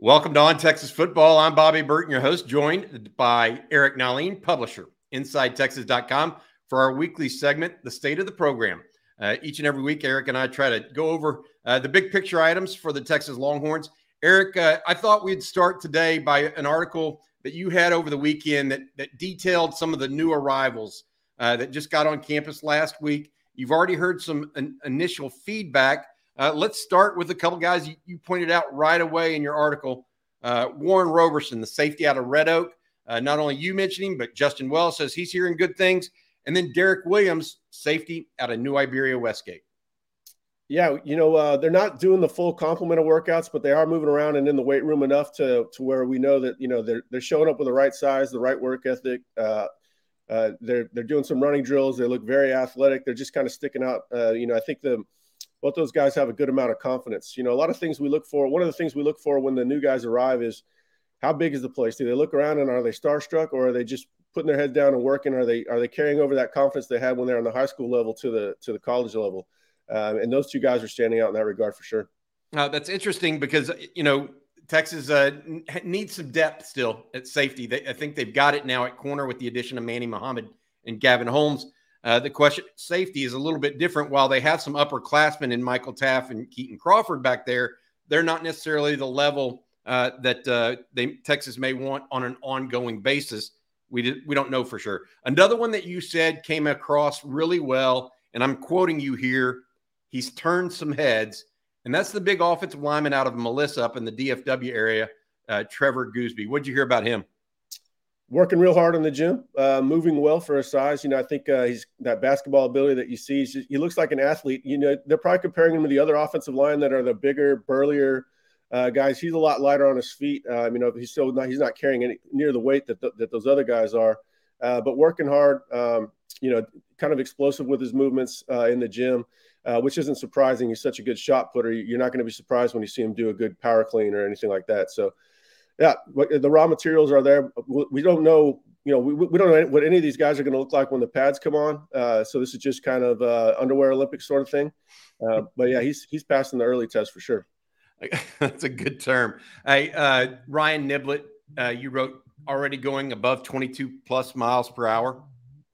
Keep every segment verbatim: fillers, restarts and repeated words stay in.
Welcome to On Texas Football. I'm Bobby Burton, your host, joined by Eric Nahlin, publisher, inside texas dot com, for our weekly segment, The State of the Program. Uh, each and every week, Eric and I try to go over uh, the big picture items for the Texas Longhorns. Eric, uh, I thought we'd start today by an article that you had over the weekend that, that detailed some of the new arrivals uh, that just got on campus last week. You've already heard some an, initial feedback. Uh, let's start with a couple guys you, you pointed out right away in your article. Uh, Warren Roberson, the safety out of Red Oak. Uh, not only you mentioned him, but Justin Wells says he's hearing good things. And then Derek Williams, safety out of New Iberia Westgate. Yeah, you know, uh, they're not doing the full complement of workouts, but they are moving around and in the weight room enough to to where we know that, you know, they're they're showing up with the right size, the right work ethic. Uh, uh, they're they're doing some running drills. They look very athletic. They're just kind of sticking out. Uh, you know, I think the both those guys have a good amount of confidence. You know, a lot of things we look for. One of the things we look for when the new guys arrive is how big is the place? Do they look around and are they starstruck, or are they just putting their head down and working? Are they are they carrying over that confidence they had when they're on the high school level to the to the college level? Um, and those two guys are standing out in that regard for sure. Uh, that's interesting because, you know, Texas uh, needs some depth still at safety. They, I think they've got it now at corner with the addition of Manny Muhammad and Gavin Holmes. Uh, the question safety is a little bit different. While they have some upperclassmen in Michael Taff and Keaton Crawford back there, they're not necessarily the level uh, that uh, they, Texas may want on an ongoing basis. We did, we don't know for sure. Another one that you said came across really well, and I'm quoting you here. He's turned some heads, and that's the big offensive lineman out of Melissa up in the D F W area, uh, Trevor Gooseby. What'd you hear about him? Working real hard in the gym, uh, moving well for his size. You know, I think uh, he's that basketball ability that you see. Just, he looks like an athlete. You know, they're probably comparing him to the other offensive line that are the bigger, burlier uh, guys. He's a lot lighter on his feet. Uh, you know, he's still not, he's not carrying any near the weight that the, that those other guys are. Uh, but working hard. Um, you know, kind of explosive with his movements uh, in the gym, uh, which isn't surprising. He's such a good shot putter. You're not going to be surprised when you see him do a good power clean or anything like that. So. Yeah, the raw materials are there. We don't know, you know, we, we don't know what any of these guys are going to look like when the pads come on. Uh, so this is just kind of uh, underwear Olympic sort of thing. Uh, but yeah, he's he's passing the early test for sure. That's a good term. Hey, uh, Ryan Niblett, uh, you wrote already going above twenty-two plus miles per hour.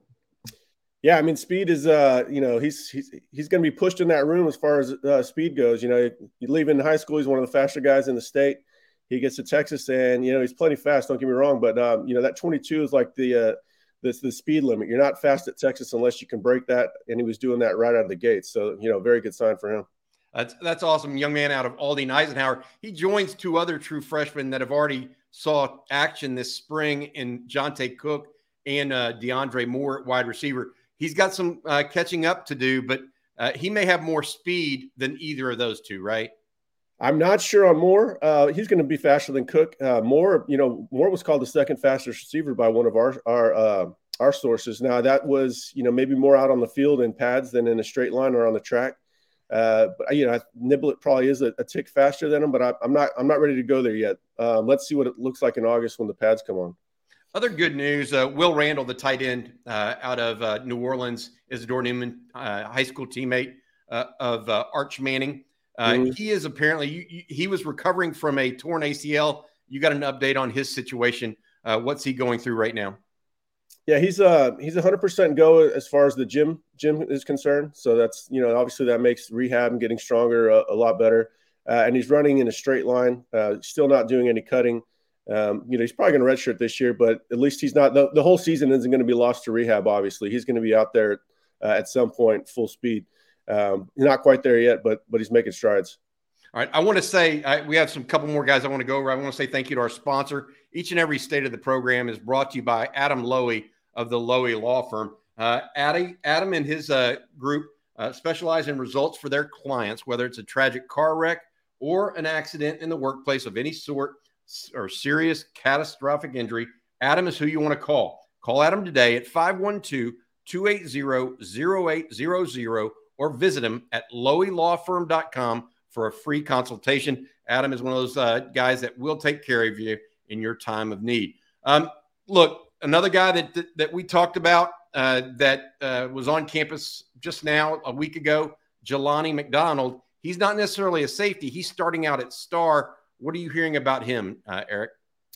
Yeah, I mean, speed is, uh, you know, he's he's he's going to be pushed in that room as far as uh, speed goes. You know, you leave in high school, he's one of the faster guys in the state. He gets to Texas, and you know he's plenty fast. Don't get me wrong, but um, you know that twenty-two is like the uh, the the speed limit. You're not fast at Texas unless you can break that, and he was doing that right out of the gate. So you know, very good sign for him. That's that's awesome, young man out of Aldine Eisenhower. He joins two other true freshmen that have already saw action this spring in Jonte Cook and uh, DeAndre Moore at wide receiver. He's got some uh, catching up to do, but uh, he may have more speed than either of those two, right? I'm not sure on Moore. Uh, he's going to be faster than Cook. Uh, Moore, you know, Moore was called the second fastest receiver by one of our our uh, our sources. Now that was, you know, maybe more out on the field in pads than in a straight line or on the track. Uh, but you know, Niblett probably is a, a tick faster than him, but I, I'm not I'm not ready to go there yet. Um, let's see what it looks like in August when the pads come on. Other good news: uh, Will Randall, the tight end uh, out of uh, New Orleans, Isidore Newman, uh, high school teammate uh, of uh, Arch Manning. Uh, mm-hmm. He is apparently you, you, he was recovering from a torn A C L. You got an update on his situation. Uh, what's he going through right now? Yeah, he's uh he's one hundred percent go as far as the gym gym is concerned. So that's, you know, obviously that makes rehab and getting stronger a, a lot better. Uh, and he's running in a straight line. Uh, still not doing any cutting. Um, you know, he's probably going to redshirt this year, but at least he's not the, the whole season isn't going to be lost to rehab. Obviously, he's going to be out there uh, at some point full speed. Um, he's not quite there yet, but but he's making strides. All right. I want to say I, we have some couple more guys I want to go over. I want to say thank you to our sponsor. Each and every state of the program is brought to you by Adam Lowy of the Lowy Law Firm. Uh, Adam, Adam and his uh, group uh, specialize in results for their clients, whether it's a tragic car wreck or an accident in the workplace of any sort or serious catastrophic injury. Adam is who you want to call. Call Adam today at five one two, two eight zero, zero eight zero zero or visit him at lowy law firm dot com for a free consultation. Adam is one of those uh, guys that will take care of you in your time of need. Um, look, another guy that, that, that we talked about uh, that uh, was on campus just now, a week ago, Jelani McDonald. He's not necessarily a safety. He's starting out at star What are you hearing about him, uh, Eric?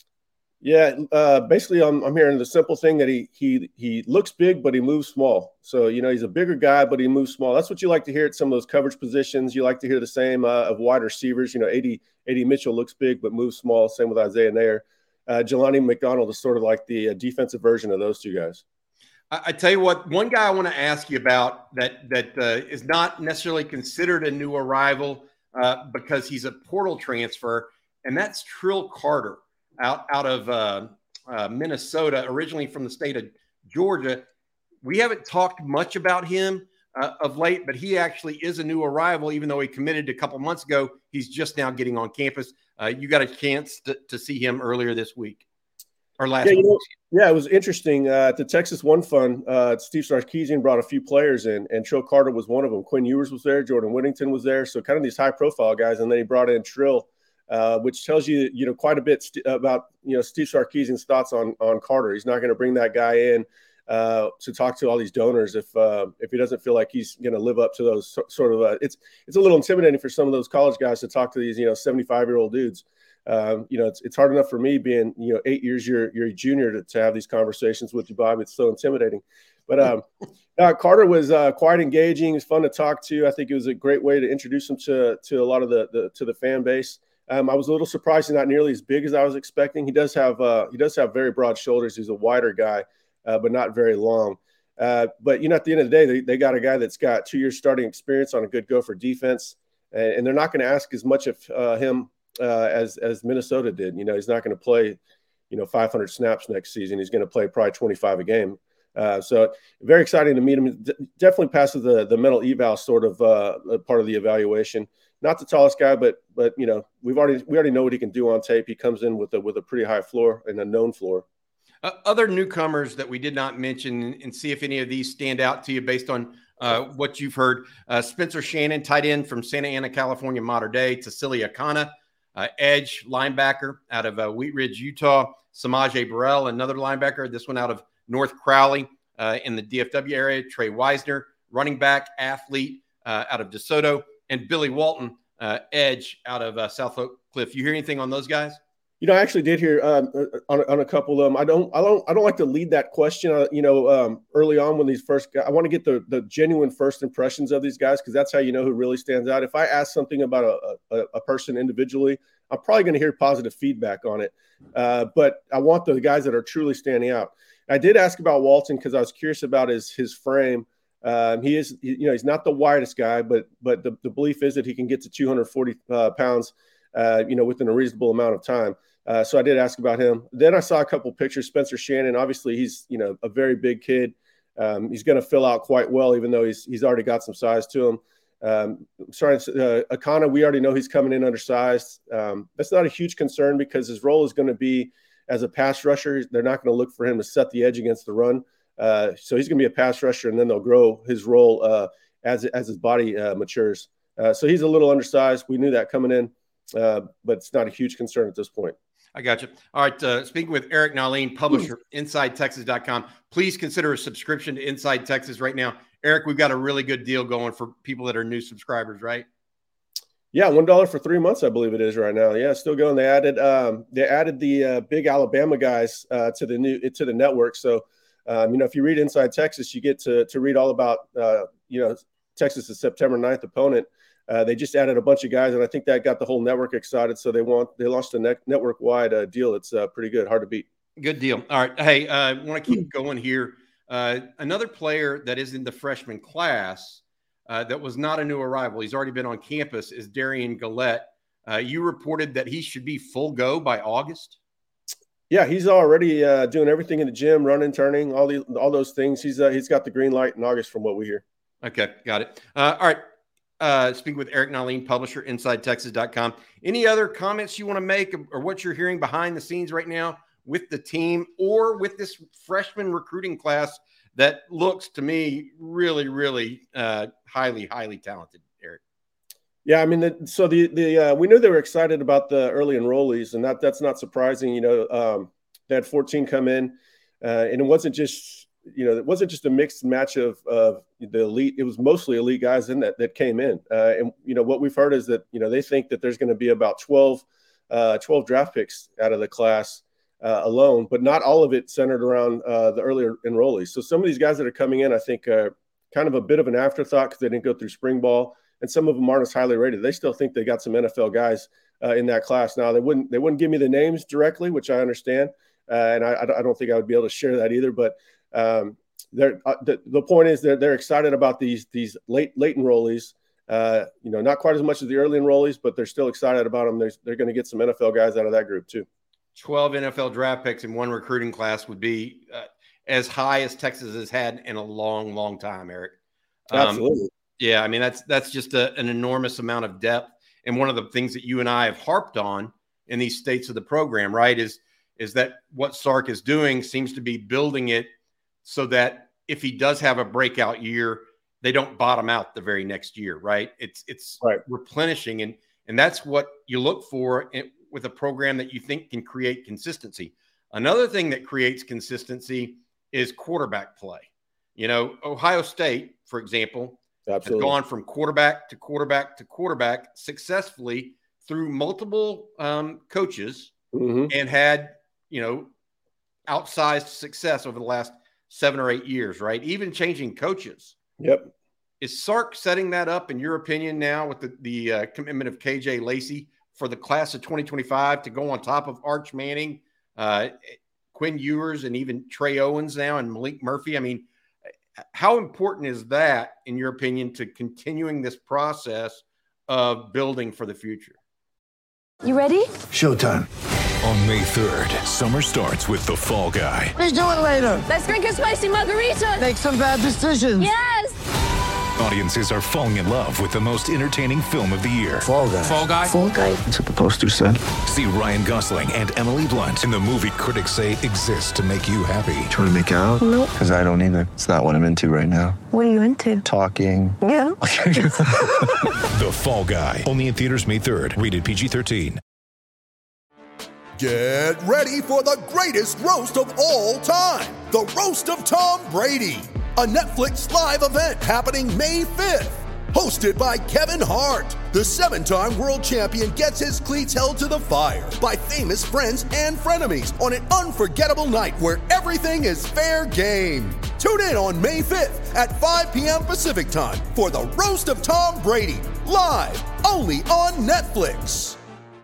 Yeah, uh, basically, I'm, I'm hearing the simple thing that he he he looks big, but he moves small. So, you know, he's a bigger guy, but he moves small. That's what you like to hear at some of those coverage positions. You like to hear the same uh, of wide receivers. You know, A D Mitchell looks big, but moves small. Same with Isaiah Nair. Uh, Jelani McDonald is sort of like the uh, defensive version of those two guys. I, I tell you what, one guy I want to ask you about that that uh, is not necessarily considered a new arrival uh, because he's a portal transfer, and that's Trill Carter. Out, out of uh, uh, Minnesota, originally from the state of Georgia. We haven't talked much about him uh, of late, but he actually is a new arrival, even though he committed a couple months ago. He's just now getting on campus. Uh, you got a chance to, to see him earlier this week or last yeah, week. You know, yeah, it was interesting. Uh, at the Texas One Fund, uh, Steve Sarkisian brought a few players in, and Trill Carter was one of them. Quinn Ewers was there. Jordan Whittington was there. So kind of these high-profile guys, and then he brought in Trill. Uh, which tells you, you know, quite a bit st- about, you know, Steve Sarkisian's thoughts on on Carter. He's not going to bring that guy in uh, to talk to all these donors if uh, if he doesn't feel like he's going to live up to those so, sort of. Uh, it's it's a little intimidating for some of those college guys to talk to these, you know, seventy-five year old dudes. Um, you know, it's it's hard enough for me being, you know, eight years you're you're a junior to, to have these conversations with you, Bob. It's so intimidating. But um, uh, Carter was uh, quite engaging. He's fun to talk to. I think it was a great way to introduce him to to a lot of the, the to the fan base. Um, I was a little surprised he's not nearly as big as I was expecting. He does have uh, he does have very broad shoulders. He's a wider guy, uh, but not very long. Uh, but, you know, at the end of the day, they, they got a guy that's got two years starting experience on a good Gopher defense, and, and they're not going to ask as much of uh, him uh, as as Minnesota did. You know, he's not going to play, you know, five hundred snaps next season. He's going to play probably twenty-five a game. Uh, so very exciting to meet him. D- definitely passes the the mental eval sort of uh, part of the evaluation. Not the tallest guy, but but you know we've already we already know what he can do on tape. He comes in with a with a pretty high floor and a known floor. Uh, other newcomers that we did not mention, and see if any of these stand out to you based on uh, what you've heard. Uh, Spencer Shannon, tight end from Santa Ana, California, Mater Dei. Tassili Akana, uh, edge linebacker out of uh, Wheat Ridge, Utah. Samaje Burrell, another linebacker. This one out of North Crowley uh, in the D F W area. Trey Wisner, running back, athlete uh, out of DeSoto. And Billy Walton, uh, edge out of uh, South Oak Cliff. You hear anything on those guys? You know, I actually did hear um, on, on a couple of them. I don't, I don't, I don't like to lead that question. Uh, you know, um, early on when these first, guys, I want to get the the genuine first impressions of these guys because that's how you know who really stands out. If I ask something about a a, a person individually, I'm probably going to hear positive feedback on it. Uh, but I want the guys that are truly standing out. I did ask about Walton because I was curious about his his frame. Um, he is, you know, he's not the widest guy, but but the, the belief is that he can get to two hundred forty uh, pounds, uh, you know, within a reasonable amount of time. Uh, so I did ask about him. Then I saw a couple pictures. Spencer Shannon, obviously, he's, you know, a very big kid. Um, he's going to fill out quite well, even though he's he's already got some size to him. Um, sorry, uh, Akana, we already know he's coming in undersized. Um, that's not a huge concern because his role is going to be as a pass rusher. They're not going to look for him to set the edge against the run. Uh, so he's going to be a pass rusher, and then they'll grow his role uh, as as his body uh, matures. Uh, so he's a little undersized. We knew that coming in, uh, but it's not a huge concern at this point. I got you. All right. Uh, speaking with Eric Nahlin, publisher, inside texas dot com. Please consider a subscription to Inside Texas right now. Eric, we've got a really good deal going for people that are new subscribers, right? Yeah, one dollar for three months, I believe it is right now. Yeah, still going. They added um, they added the uh, big Alabama guys uh, to the new to the network. So. Um, you know, if you read Inside Texas, you get to to read all about, uh, you know, Texas's September ninth opponent. Uh, they just added a bunch of guys, and I think that got the whole network excited. So they want they launched a net, network-wide uh, deal. It's uh, pretty good, hard to beat. Good deal. All right. Hey, I uh, want to keep going here. Uh, another player that is in the freshman class uh, that was not a new arrival, he's already been on campus, is Darian Gillette. Uh, you reported that he should be full go by August. Yeah, he's already uh, doing everything in the gym, running, turning, all the all those things. He's uh, he's got the green light in August, from what we hear. Okay, got it. Uh, all right. Uh, speaking with Eric Nahlin, publisher, inside texas dot com. Any other comments you want to make, or what you're hearing behind the scenes right now with the team or with this freshman recruiting class that looks to me really, really uh, highly, highly talented, Eric? Yeah, I mean, the, so the the uh, we knew they were excited about the early enrollees, and that that's not surprising. You know, um, they had fourteen come in, uh, and it wasn't just you know it wasn't just a mixed match of of the elite. It was mostly elite guys in that that came in, uh, and you know what we've heard is that you know they think that there's going to be about twelve uh, twelve draft picks out of the class uh, alone, but not all of it centered around uh, the earlier enrollees. So some of these guys that are coming in, I think, are kind of a bit of an afterthought because they didn't go through spring ball, and some of them aren't as highly rated. They still think they got some N F L guys uh, in that class. Now, they wouldn't they wouldn't give me the names directly, which I understand, uh, and I, I don't think I would be able to share that either. But um, they're, uh, the, the point is they're, they're excited about these these late late enrollees. Uh, you know, not quite as much as the early enrollees, but they're still excited about them. They're, they're going to get some N F L guys out of that group too. twelve N F L draft picks in one recruiting class would be uh, as high as Texas has had in a long, long time, Eric. Um, Absolutely. Yeah, I mean, that's that's just a, an enormous amount of depth. And one of the things that you and I have harped on in these states of the program, right, is, is that what Sark is doing seems to be building it so that if he does have a breakout year, they don't bottom out the very next year, right? It's it's right. replenishing, and and that's what you look for in, with a program that you think can create consistency. Another thing that creates consistency is quarterback play. You know, Ohio State, for example, Absolutely. has gone from quarterback to quarterback to quarterback successfully through multiple um, coaches mm-hmm. and had, you know, outsized success over the last seven or eight years, right? Even changing coaches. Yep. Is Sark setting that up, in your opinion, now with the, the uh, commitment of K J Lacey for the class of twenty twenty-five to go on top of Arch Manning, uh, Quinn Ewers, and even Trey Owens now and Malik Murphy? I mean, how important is that, in your opinion, to continuing this process of building for the future? You ready? Showtime. On May third, summer starts with The Fall Guy. What are you doing later? Let's drink a spicy margarita. Make some bad decisions. Yes! Audiences are falling in love with the most entertaining film of the year. Fall Guy. Fall Guy? Fall Guy. That's what the poster said. See Ryan Gosling and Emily Blunt in the movie critics say exists to make you happy. Trying to make it out? Nope. Because I don't either. It's not what I'm into right now. What are you into? Talking. Yeah. The Fall Guy. Only in theaters May third. Rated P G thirteen. Get ready for the greatest roast of all time. The Roast of Tom Brady. A Netflix live event happening May fifth. Hosted by Kevin Hart. The seven-time world champion gets his cleats held to the fire by famous friends and frenemies on an unforgettable night where everything is fair game. Tune in on May fifth at five p.m. Pacific time for the Roast of Tom Brady. Live only on Netflix.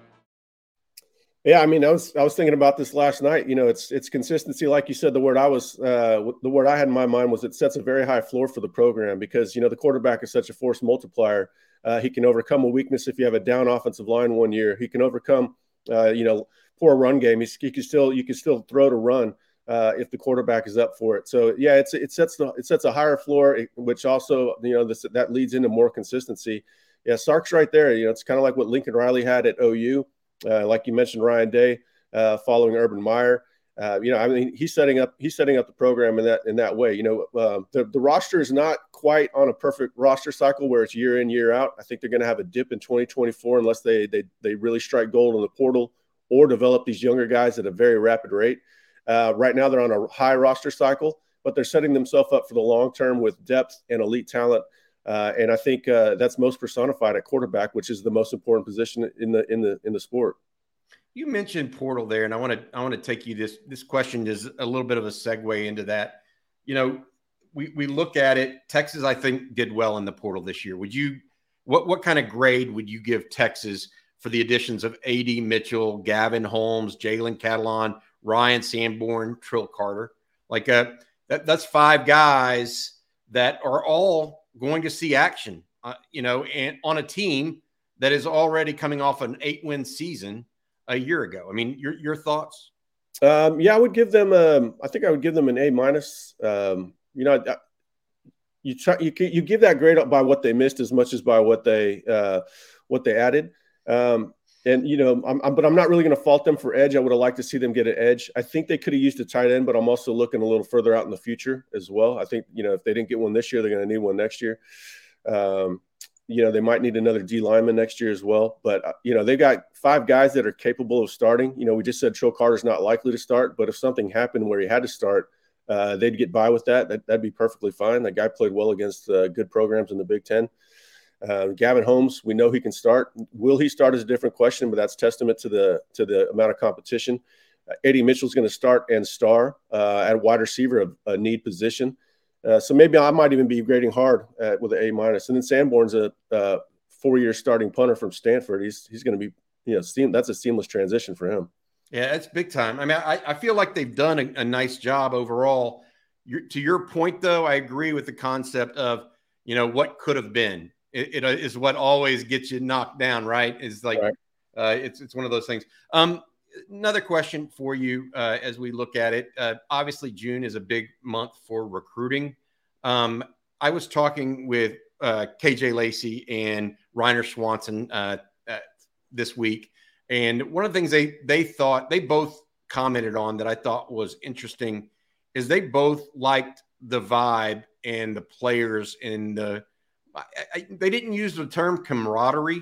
Yeah, I mean, I was I was thinking about this last night. You know, it's it's consistency, like you said. The word I was uh, the word I had in my mind was it sets a very high floor for the program because you know the quarterback is such a force multiplier. Uh, he can overcome a weakness if you have a down offensive line one year. He can overcome uh, you know poor run game. He's, he can still you can still throw to run uh, if the quarterback is up for it. So yeah, it's it sets the it sets a higher floor, which also you know this, that leads into more consistency. Yeah, Sark's right there. You know, it's kind of like what Lincoln Riley had at O U. Uh, like you mentioned, Ryan Day uh, following Urban Meyer. Uh, you know, I mean, he's setting up he's setting up the program in that in that way. You know, uh, the the roster is not quite on a perfect roster cycle where it's year in year out. I think they're going to have a dip in twenty twenty-four unless they they they really strike gold in the portal or develop these younger guys at a very rapid rate. Uh, right now, they're on a high roster cycle, but they're setting themselves up for the long term with depth and elite talent. Uh, and I think uh, that's most personified at quarterback, which is the most important position in the in the in the sport. You mentioned portal there, and I want to I want to take you this this question is a little bit of a segue into that. You know, we we look at it. Texas, I think, did well in the portal this year. Would you what what kind of grade would you give Texas for the additions of A D Mitchell, Gavin Holmes, Jalen Catalon, Ryan Sanborn, Trill Carter? Like uh, that that's five guys that are all going to see action, uh, you know, and on a team that is already coming off an eight-win season a year ago. I mean, your your thoughts? Um, yeah, I would give them. Um, I think I would give them an A minus. Um, you know, you try you you give that grade by what they missed as much as by what they uh, what they added. Um, and you know, I'm, I'm but I'm not really going to fault them for edge. I would have liked to see them get an edge. I think they could have used a tight end, but I'm also looking a little further out in the future as well. I think you know if they didn't get one this year, they're going to need one next year. Um, you know, they might need another D lineman next year as well. But, uh, you know, they've got five guys that are capable of starting. You know, we just said Trill Carter's not likely to start, but if something happened where he had to start, uh, they'd get by with that. that. That'd be perfectly fine. That guy played well against uh, good programs in the Big Ten. Uh, Gavin Holmes, we know he can start. Will he start is a different question, but that's testament to the to the amount of competition. Uh, Eddie Mitchell's going to start and star uh, at wide receiver, a, a need position. Uh, so maybe I might even be grading hard at, with an A minus. And then Sanborn's a uh, four-year starting punter from Stanford. He's he's going to be, you know, seam, that's a seamless transition for him. Yeah, it's big time. I mean, I, I feel like they've done a, a nice job overall. You're, to your point, though, I agree with the concept of, you know, what could have been. It, it is what always gets you knocked down, right? Is like right. Uh, it's it's one of those things. Um, another question for you uh, as we look at it. Uh, obviously, June is a big month for recruiting. Um, I was talking with uh, K J Lacey and Reiner Swanson uh, uh, this week, and one of the things they they thought they both commented on that I thought was interesting is they both liked the vibe and the players and the. I, I, they didn't use the term camaraderie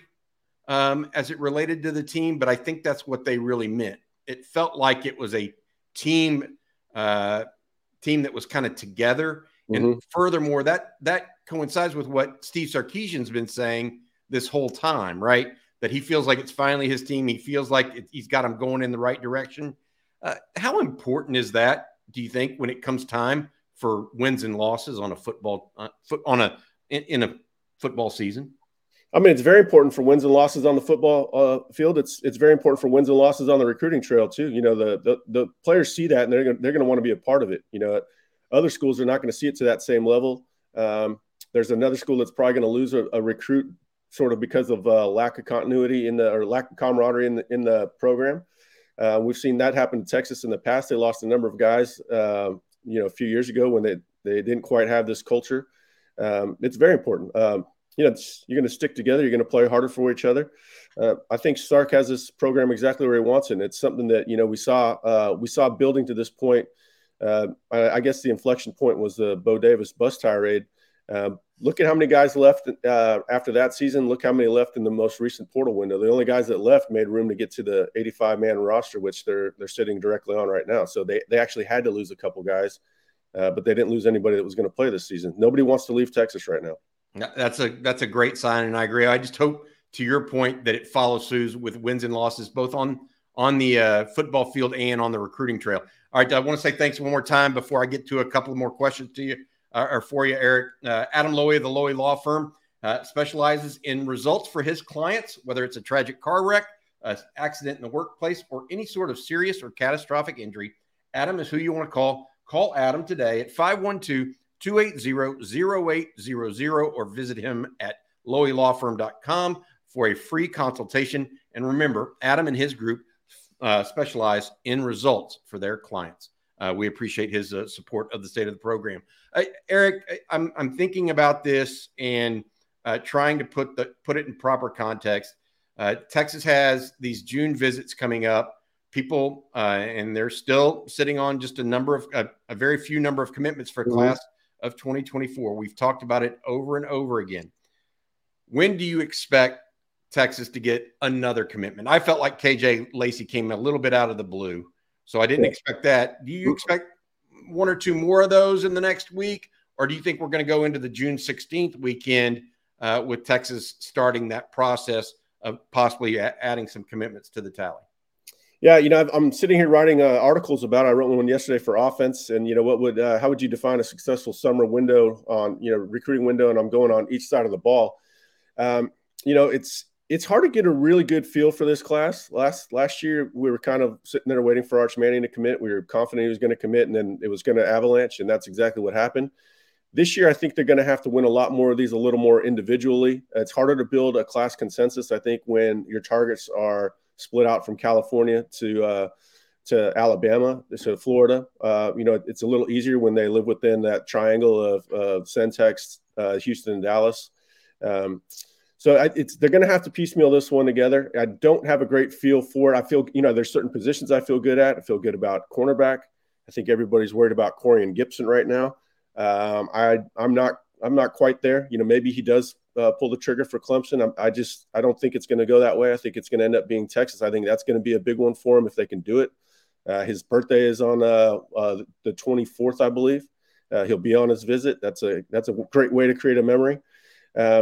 um, as it related to the team, but I think that's what they really meant. It felt like it was a team uh, team that was kind of together. Mm-hmm. And furthermore, that that coincides with what Steve Sarkisian's been saying this whole time, right? That he feels like it's finally his team. He feels like it, he's got them going in the right direction. Uh, how important is that, do you think, when it comes time for wins and losses on a football uh, foot, on a in, in a football season? I mean, it's very important for wins and losses on the football uh, field. It's it's very important for wins and losses on the recruiting trail too. You know, the the, the players see that and they're gonna, they're going to want to be a part of it. You know, other schools are not going to see it to that same level. Um, there's another school that's probably going to lose a, a recruit sort of because of uh, lack of continuity in the or lack of camaraderie in the in the program. Uh, we've seen that happen to Texas in the past. They lost a number of guys, uh, you know, a few years ago when they they didn't quite have this culture. Um, it's very important. Um, you know, it's, you're going to stick together. You're going to play harder for each other. Uh, I think Sark has this program exactly where he wants it. And it's something that, you know, we saw uh, we saw building to this point. Uh, I, I guess the inflection point was the Bo Davis bus tirade. Um, look at how many guys left uh, after that season. Look how many left in the most recent portal window. The only guys that left made room to get to the eighty-five man roster, which they're they're sitting directly on right now. So they they actually had to lose a couple guys. Uh, but they didn't lose anybody that was going to play this season. Nobody wants to leave Texas right now. That's a that's a great sign, and I agree. I just hope, to your point, that it follows suit with wins and losses, both on on the uh, football field and on the recruiting trail. All right, I want to say thanks one more time before I get to a couple of more questions to you uh, or for you, Eric. Uh, Adam Lowy of the Lowy Law Firm uh, specializes in results for his clients, whether it's a tragic car wreck, an accident in the workplace, or any sort of serious or catastrophic injury. Adam is who you want to call. Call Adam today at five one two, two eight zero, zero eight zero zero or visit him at lowy law firm dot com for a free consultation. And remember, Adam and his group uh, specialize in results for their clients. Uh, we appreciate his uh, support of the state of the program. Uh, Eric, I'm, I'm thinking about this and uh, trying to put the put it in proper context. Uh, Texas has these June visits coming up. People, uh, and they're still sitting on just a number of, a, a very few number of commitments for class of twenty twenty-four. We've talked about it over and over again. When do you expect Texas to get another commitment? I felt like K J Lacey came a little bit out of the blue, so I didn't yeah. expect that. Do you expect one or two more of those in the next week, or do you think we're going to go into the June sixteenth weekend uh, with Texas starting that process of possibly a- adding some commitments to the tally? Yeah, you know, I'm sitting here writing uh, articles about it. I wrote one yesterday for Offense, and you know, what would uh, how would you define a successful summer window on you know recruiting window? And I'm going on each side of the ball. Um, you know, it's it's hard to get a really good feel for this class. Last last year, we were kind of sitting there waiting for Arch Manning to commit. We were confident he was going to commit, and then it was going to avalanche, and that's exactly what happened. This year, I think they're going to have to win a lot more of these a little more individually. It's harder to build a class consensus, I think, when your targets are split out from California to uh, to Alabama, to Florida. Uh, you know, it's a little easier when they live within that triangle of uh, Centex, uh, Houston, and Dallas. Um, so I, it's they're going to have to piecemeal this one together. I don't have a great feel for it. I feel, you know, there's certain positions I feel good at. I feel good about cornerback. I think everybody's worried about Corian Gibson right now. Um, I I'm not I'm not quite there. You know, maybe he does Uh, pull the trigger for Clemson. I, I just I don't think it's going to go that way. I think it's going to end up being Texas. I think that's going to be a big one for him if they can do it. Uh, his birthday is on uh, uh, the twenty-fourth, I believe. Uh, he'll be on his visit. That's a that's a great way to create a memory. Um,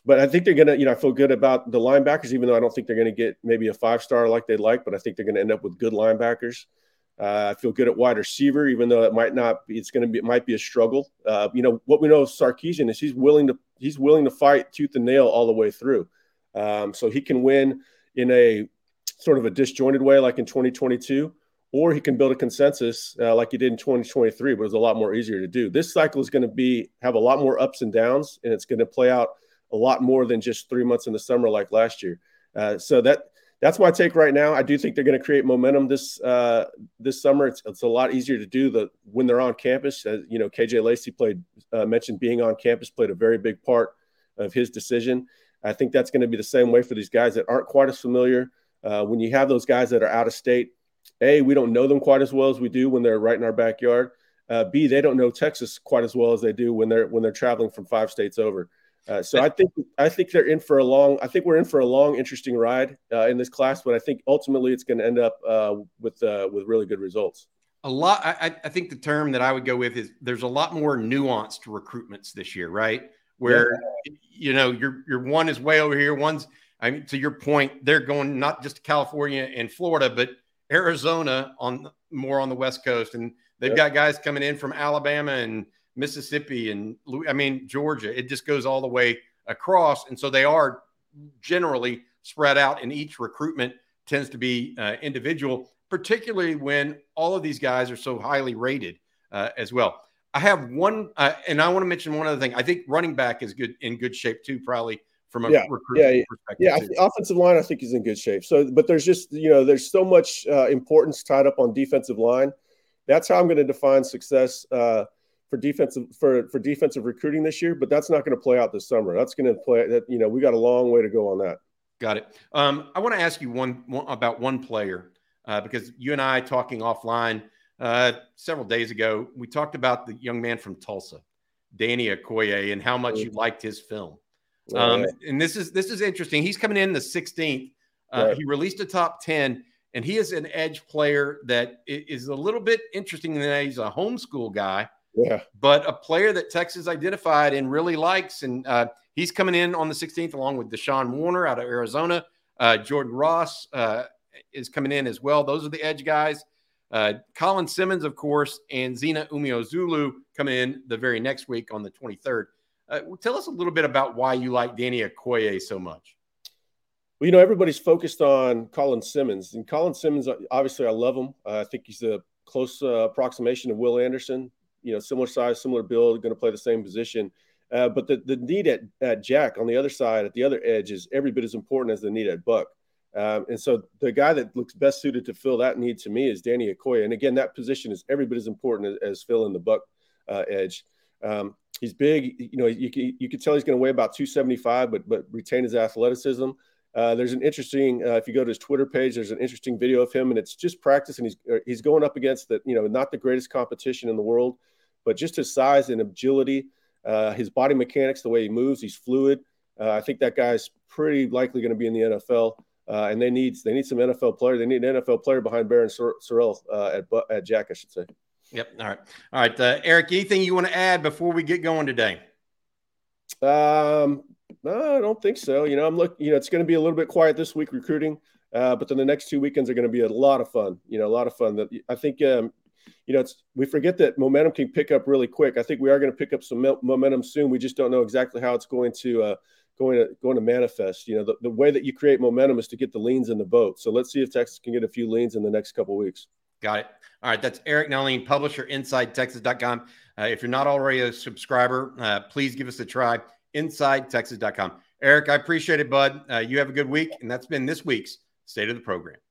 but I think they're going to, you know, I feel good about the linebackers, even though I don't think they're going to get maybe a five-star like they'd like, but I think they're going to end up with good linebackers. Uh, I feel good at wide receiver, even though it might not be, it's going to be, it might be a struggle. Uh, you know, what we know of Sarkisian is he's willing to, he's willing to fight tooth and nail all the way through. Um, so he can win in a sort of a disjointed way, like in twenty twenty-two, or he can build a consensus uh, like he did in twenty twenty-three, but it's a lot more easier to do. This cycle is going to be, have a lot more ups and downs, and it's going to play out a lot more than just three months in the summer like last year. Uh, so that, That's my take right now. I do think they're going to create momentum this uh, this summer. It's, it's a lot easier to do the when they're on campus. As, you know, K J Lacey played uh, mentioned being on campus played a very big part of his decision. I think that's going to be the same way for these guys that aren't quite as familiar. Uh, when you have those guys that are out of state, A, we don't know them quite as well as we do when they're right in our backyard. Uh, B, they don't know Texas quite as well as they do when they're when they're traveling from five states over. Uh, so I think I think they're in for a long. I think we're in for a long, interesting ride uh, in this class. But I think ultimately it's going to end up uh, with uh, with really good results. A lot. I, I think the term that I would go with is there's a lot more nuanced recruitments this year, right? Where yeah. you know your your one is way over here. One's I mean to your point, they're going not just to California and Florida, but Arizona on more on the West Coast, and they've yeah. got guys coming in from Alabama and Mississippi and I mean, Georgia. It just goes all the way across. And so they are generally spread out, and each recruitment tends to be uh, individual, particularly when all of these guys are so highly rated uh, as well. I have one, uh, and I want to mention one other thing. I think running back is good in good shape too, probably from a yeah, recruitment yeah, perspective. Yeah, too. Offensive line, I think is in good shape. So, but there's just, you know, there's so much uh, importance tied up on defensive line. That's how I'm going to define success uh, for defensive for, for defensive recruiting this year, but that's not going to play out this summer. That's going to play that, you know, we got a long way to go on that. Got it. Um, I want to ask you one, one about one player uh, because you and I talking offline uh, several days ago, we talked about the young man from Tulsa, Danny Okoye, and how much you liked his film. Um, right. And this is, this is interesting. He's coming in the sixteenth. Uh, right. He released a top ten, and he is an edge player that is a little bit interesting in that he's a homeschool guy. Yeah, but a player that Texas identified and really likes, and uh, he's coming in on the sixteenth along with Deshaun Warner out of Arizona. Uh, Jordan Ross uh, is coming in as well. Those are the edge guys. Uh, Colin Simmons, of course, and Zena Umeozulu coming in the very next week on the twenty-third. Uh, tell us a little bit about why you like Danny Okoye so much. Well, you know, everybody's focused on Colin Simmons, and Colin Simmons, obviously, I love him. Uh, I think he's a close uh, approximation of Will Anderson. You know, similar size, similar build, going to play the same position. Uh, but the, the need at, at Jack on the other side, at the other edge, is every bit as important as the need at Buck. Um, and so the guy that looks best suited to fill that need to me is Danny Okoye. And again, that position is every bit as important as, as filling the Buck uh, edge. Um, he's big. You know, you can, you can tell he's going to weigh about two seventy-five, but but retain his athleticism. Uh, there's an interesting, uh, if you go to his Twitter page, there's an interesting video of him, and it's just practice, and he's he's going up against the, you know, not the greatest competition in the world, but just his size and agility, uh, his body mechanics, the way he moves, he's fluid. Uh, I think that guy's pretty likely going to be in the N F L, uh, and they need they need some N F L player. They need an N F L player behind Barron Sorrell uh, at at Jack, I should say. Yep. All right. All right. Uh, Eric, anything you want to add before we get going today? Um, no, I don't think so. You know, I'm looking. You know, it's going to be a little bit quiet this week recruiting, uh, but then the next two weekends are going to be a lot of fun. You know, a lot of fun. That I think. Um, You know, it's, we forget that momentum can pick up really quick. I think we are going to pick up some me- momentum soon. We just don't know exactly how it's going to uh, going to going to manifest. You know, the, the way that you create momentum is to get the leans in the boat. So let's see if Texas can get a few leans in the next couple of weeks. Got it. All right, that's Eric Nahlin, publisher, inside texas dot com. Uh, if you're not already a subscriber, uh, please give us a try. inside texas dot com. Eric, I appreciate it, bud. Uh, you have a good week, and that's been this week's State of the Program.